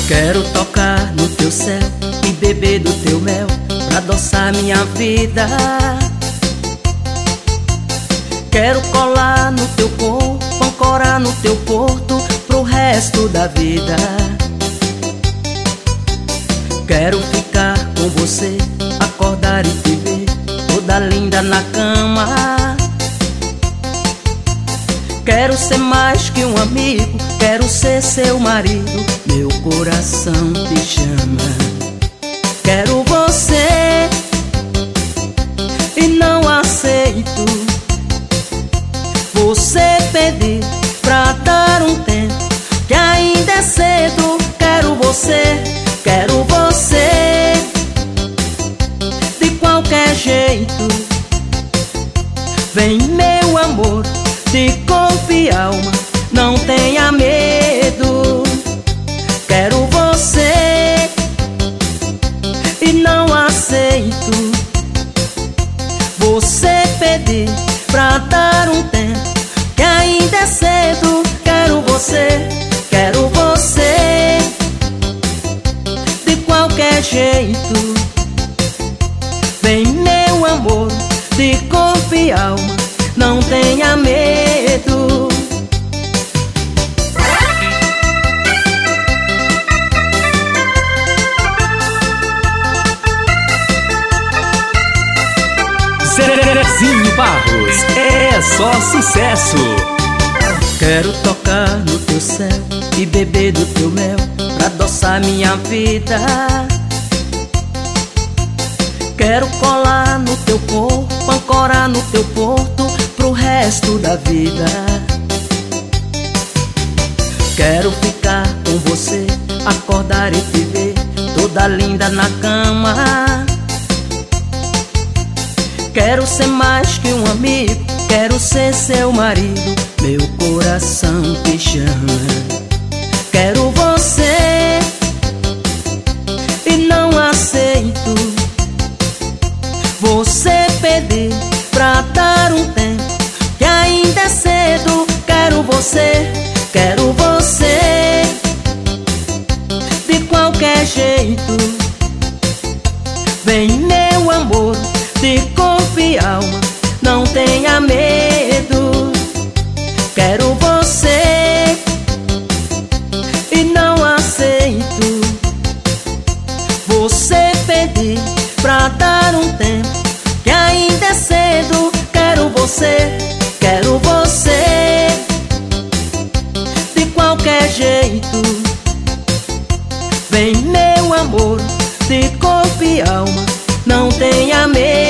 Quero tocar no teu céu e beber do teu mel pra adoçar minha vida. Quero colar no teu corpo, ancorar no teu porto pro resto da vida. Quero ficar com você, acordar e te ver toda linda na cama. Quero ser mais que um amigo, quero ser seu marido, meu coração te chama. Quero você e não aceito você pedir pra dar um tempo, que ainda é cedo. Quero você de qualquer jeito. Vem meu amor, de corpo e alma, não tenha medo. Quero você e não aceito você pedir pra dar um tempo, que ainda é cedo. Quero você de qualquer jeito. Vem meu amor, de corpo e alma, não tenha medo. Zezinho Barros, é só sucesso. Quero tocar no teu céu e beber do teu mel pra adoçar minha vida. Quero colar no teu corpo, ancorar no teu porto pro resto da vida. Quero ficar com você, acordar e te ver toda linda na cama. Quero ser mais que um amigo, quero ser seu marido, meu coração te chama. Quero você e não aceito você pedir pra dar um tempo, que ainda é cedo. Quero você de qualquer jeito. Vem meu amor, de corpo e alma, não tenha medo. Quero você e não aceito você pedir pra dar um tempo, que ainda é cedo. Quero você de qualquer jeito. Vem meu amor, de corpo e alma, não tenha medo.